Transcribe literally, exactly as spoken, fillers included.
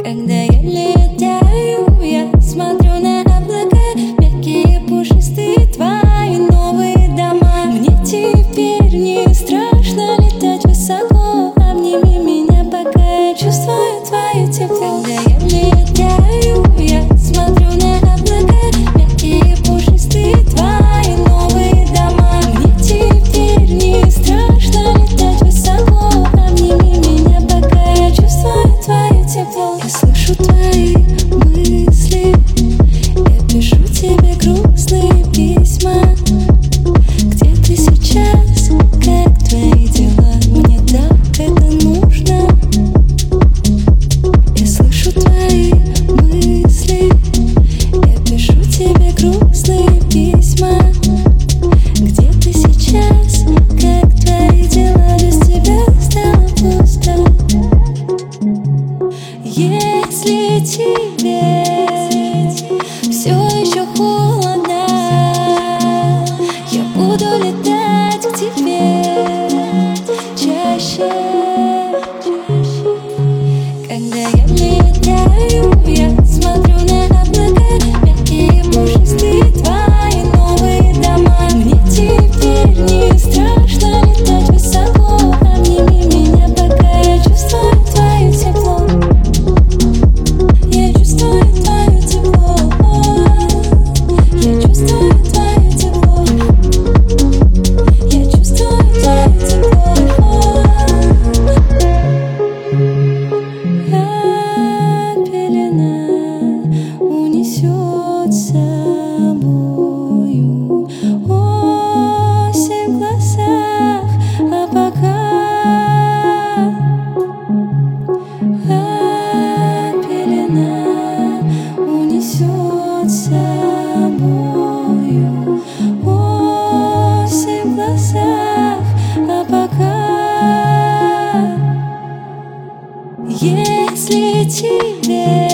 Когда я летаю, я смотрю на облака, мягкие, пушистые твои новые дома. Мне теперь не страшно летать высоко. Обними меня, пока я чувствую твое тепло. Когда я летаю, я смотрю на облака, мягкие, пушистые твои новые дома. Мне теперь не страшно летать высоко. Обними меня, пока я чувствую твое тепло. Я слышу твои мысли, я пишу тебе грустные письма. Где ты сейчас? Как твои дела? Мне так это нужно. Я слышу твои мысли, я пишу тебе грустные письма. Где ты сейчас? Как твои дела? Без тебя стало пусто. Если тебе все еще холодно, я буду летать к тебе чаще. Когда я летаю, я смотрю на облака, мягкие, пушистые твои новые дома. Мне теперь не страшно летать высоко. Обними меня, пока я чувствую твое тепло. Я чувствую твое тепло. Я чувствую твое тепло. Я чувствую твое тепло. А пелена унесет с собою осень в глазах, а пока а пелена унесет с собою осень в глазах, а пока. Если тебе